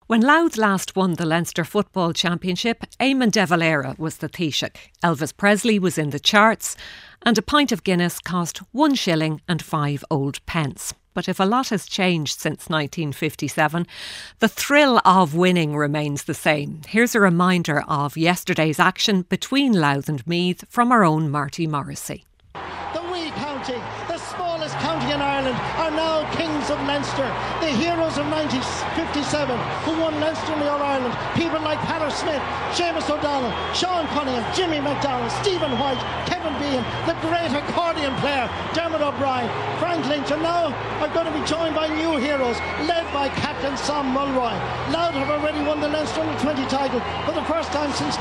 When Louth last won the Leinster Football Championship, Eamon de Valera was the Taoiseach. Elvis Presley was in the charts, and a pint of Guinness cost 1 shilling and 5 old pence. But if a lot has changed since 1957, the thrill of winning remains the same. Here's a reminder of yesterday's action between Louth and Meath from our own Marty Morrissey. The wee county, the smallest county in Ireland, are now kings of Leinster. The heroes of 1957 who won Leinster and the All-Ireland. People like Peter Smith, Seamus O'Donnell, Sean Cunningham, Jimmy McDonald, Stephen White, Kevin Behan, the great accordion player Dermot O'Brien, Frank Lynch, and now are going to be joined by new heroes led by Captain Sam Mulroy. Louth have already won the Leinster Under-20 title for the first time since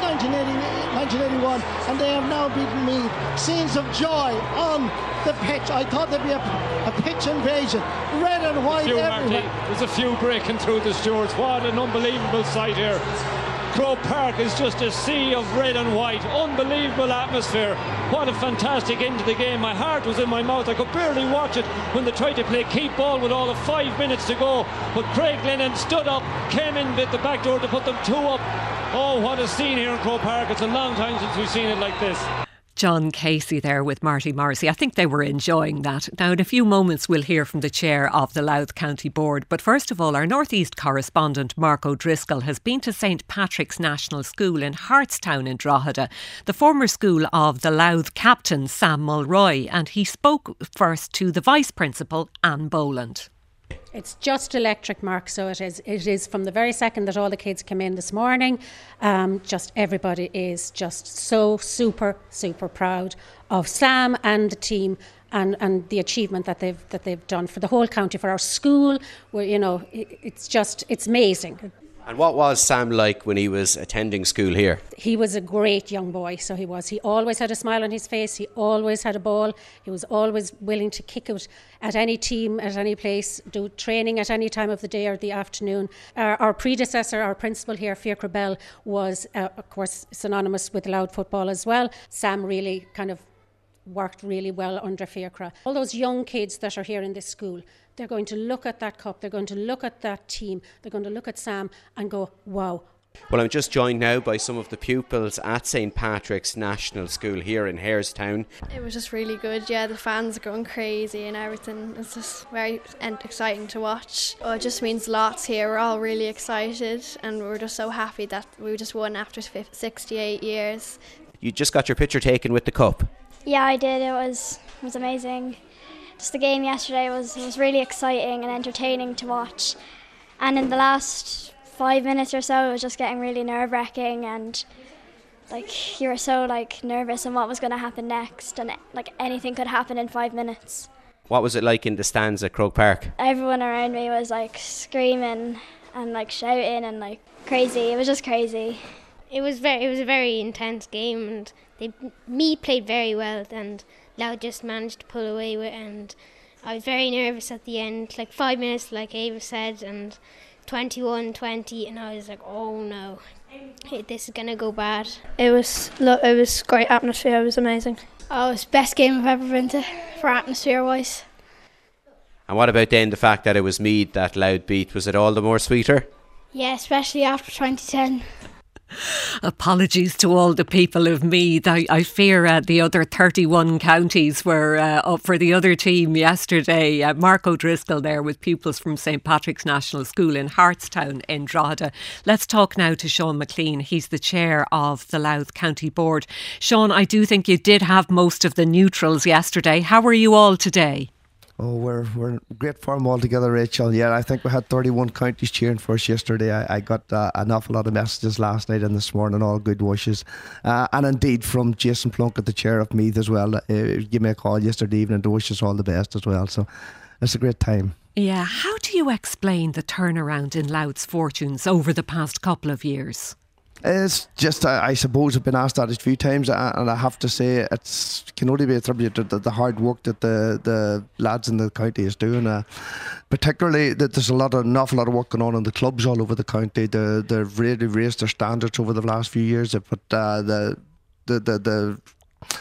1981, and they have now beaten Meath. Scenes of joy on the pitch. I thought there'd be a pitch invasion. Red and white everywhere. There's a few breaking through the stewards. What an unbelievable sight here. Croke Park is just a sea of red and white. Unbelievable atmosphere. What a fantastic end to the game. My heart was in my mouth. I could barely watch it when they tried to play keep ball with all of 5 minutes to go. But Craig Lennon stood up, came in at the back door to put them 2 up. Oh, what a scene here in Croke Park. It's a long time since we've seen it like this. John Casey there with Marty Morrissey. I think they were enjoying that. Now, in a few moments, we'll hear from the chair of the Louth County Board. But first of all, our North East correspondent, Mark O'Driscoll, has been to St Patrick's National School in Hartstown in Drogheda, the former school of the Louth captain, Sam Mulroy. And he spoke first to the Vice Principal, Anne Boland. It's just electric, Mark, so it is from the very second that all the kids came in this morning. Just everybody is just so super proud of Sam and the team and the achievement that they've done for the whole county, for our school. Where, you know, it's amazing. And what was Sam like when he was attending school here? He was a great young boy, so he was. He always had a smile on his face. He always had a ball. He was always willing to kick out at any team, at any place, do training at any time of the day or the afternoon. Our predecessor, our principal here, Fiachra Bell, was, of course, synonymous with Louth football as well. Sam really kind of worked really well under Fiachra. All those young kids that are here in this school, they're going to look at that cup, they're going to look at that team, they're going to look at Sam and go, wow. Well, I'm just joined now by some of the pupils at St Patrick's National School here in Harestown. It was just really good, yeah, the fans are going crazy and everything. It's just very exciting to watch. Oh, it just means lots here. We're all really excited and we're just so happy that we just won after 68 years. You just got your picture taken with the cup? Yeah, I did. It was amazing. Just the game yesterday was really exciting and entertaining to watch. And in the last 5 minutes or so, it was just getting really nerve-wracking and you were so nervous on what was going to happen next, and anything could happen in 5 minutes. What was it like in the stands at Croke Park? Everyone around me was screaming and shouting and crazy. It was just crazy. It was a very intense game, and Meath played very well, and Louth just managed to pull away with it, and I was very nervous at the end, 5 minutes like Ava said, and 21-20, and I was like, oh no, this is gonna go bad. It was great atmosphere. It was amazing. Oh, it was the best game I've ever been to for atmosphere wise. And what about then the fact that it was Meath that Louth beat? Was it all the more sweeter? Yeah, especially after 2010. Apologies to all the people of Meath. I fear the other 31 counties were up for the other team yesterday. Mark O'Driscoll there with pupils from St Patrick's National School in Hartstown in Drogheda. Let's talk now to Sean McLean. He's the chair of the Louth County Board. Sean, I do think you did have most of the neutrals yesterday. How are you all today? Oh, we're in great form altogether, Rachel. Yeah, I think we had 31 counties cheering for us yesterday. I got an awful lot of messages last night and this morning, all good wishes. And indeed from Jason Plunkett, the chair of Meath as well. Gave me a call yesterday evening to wish us all the best as well. So it's a great time. Yeah, how do you explain the turnaround in Louth's fortunes over the past couple of years? It's just, I suppose I've been asked that a few times, and I have to say it can only be attributed to the hard work that the lads in the county is doing. Particularly that there's an awful lot of work going on in the clubs all over the county. They've really raised their standards over the last few years. They put the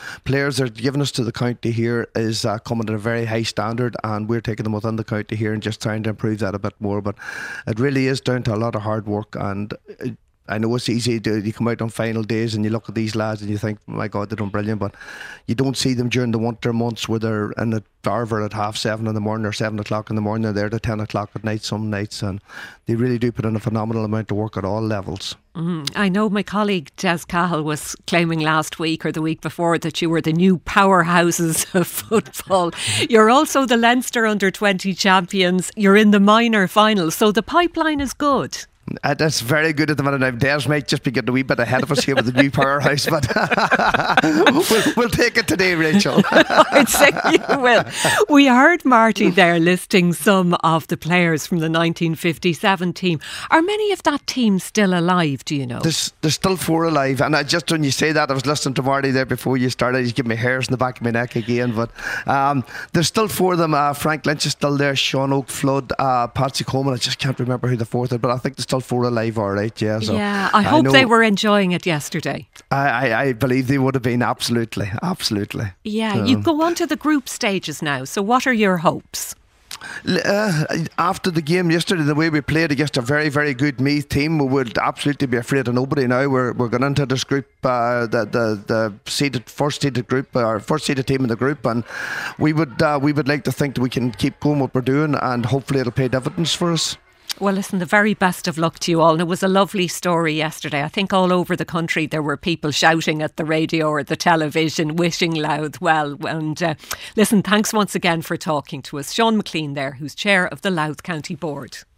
players they're giving us to the county here is coming at a very high standard, and we're taking them within the county here and just trying to improve that a bit more. But it really is down to a lot of hard work, and I know it's easy to you come out on final days and you look at these lads and you think, my God, they're doing brilliant, but you don't see them during the winter months where they're in the Darver at 7:30 in the morning or 7 o'clock in the morning. They're there to 10 o'clock at night some nights, and they really do put in a phenomenal amount of work at all levels. I know my colleague Des Cahill was claiming last week or the week before that you were the new powerhouses of football. You're also the Leinster under-20 champions. You're in the minor final, so the pipeline is good. That's very good at the minute. Now, Des might just be getting a wee bit ahead of us here with the new powerhouse, but we'll take it today, Rachel. I'd say you will. We heard Marty there listing some of the players from the 1957 team. Are many of that team still alive, do you know? There's still 4 alive, and when you say that, I was listening to Marty there before you started. He's giving me hairs in the back of my neck again, but there's still 4 of them. Frank Lynch is still there, Sean Oak Flood, Patsy Coleman. I just can't remember who the 4th is, but I think there's still 4 alive, all right. Yeah, so yeah, I hope they were enjoying it yesterday. I believe they would have been, absolutely. Yeah, you go on to the group stages now, so what are your hopes? After the game yesterday, the way we played against a very, very good Meath team, we would absolutely be afraid of nobody now. We're going into this group, the first seeded group, our first seeded team in the group, and we would like to think that we can keep going what we're doing, and hopefully it'll pay dividends for us. Well, listen, the very best of luck to you all. And it was a lovely story yesterday. I think all over the country there were people shouting at the radio or the television, wishing Louth well. And listen, thanks once again for talking to us. Sean McLean there, who's chair of the Louth County Board.